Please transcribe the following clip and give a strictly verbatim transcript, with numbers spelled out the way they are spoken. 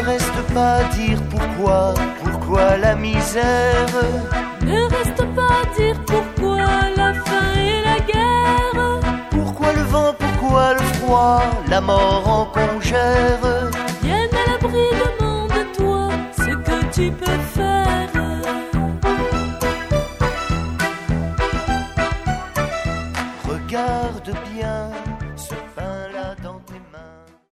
reste pas dire pourquoi, pourquoi la misère. Ne reste pas dire pourquoi la faim et la guerre. Pourquoi le vent, pourquoi le froid, la mort en congère. Viens à l'abri, demande-toi ce que tu peux faire. Regarde bien